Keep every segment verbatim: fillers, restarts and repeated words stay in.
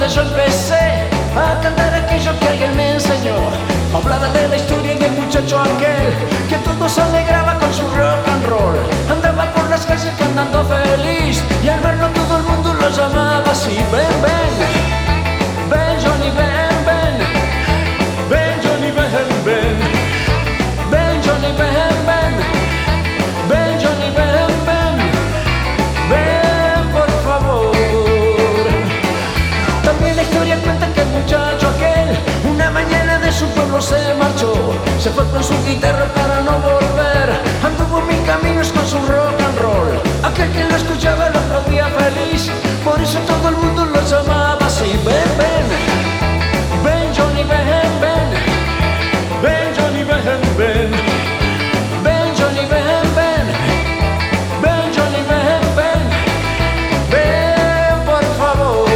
donde yo empecé a cantar aquello que alguien me enseñó. Hablaba de la historia del muchacho aquel que todo se alegraba con su rock and roll. Andaba por las calles cantando feliz y al verlo todo el mundo lo llamaba así. Ven, ven, ven Johnny, ven, ven, ven Johnny, ven, ven, ven Johnny, ven, ven, ven Johnny, ven, ven, ven por favor. También la historia cuenta que el muchacho aquel una mañana de su pueblo se marchó. Se fue con su guitarra para no volver. Anduvo mil caminos con su rock and roll. Aquel que lo escuchaba lo aplaudía feliz. Por eso todo el mundo lo llamaba así. Ven, ven, ven Johnny, ven, ven, ven Johnny, ven, ven, ven Johnny, ven, ven, ven Johnny, ven, ven, ven por favor.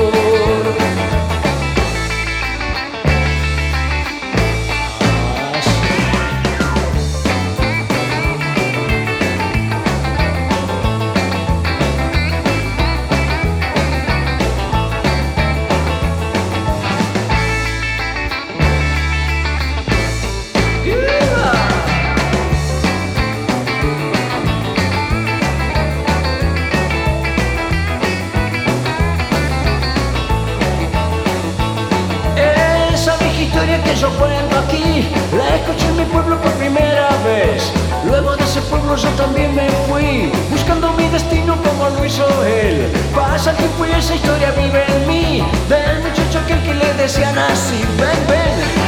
Que yo cuento aquí, la escuché en mi pueblo por primera vez. Luego de ese pueblo yo también me fui, buscando mi destino como lo hizo él. Pasa el tiempo y esa historia vive en mí, del muchacho aquel que le decían así. Ven, ven,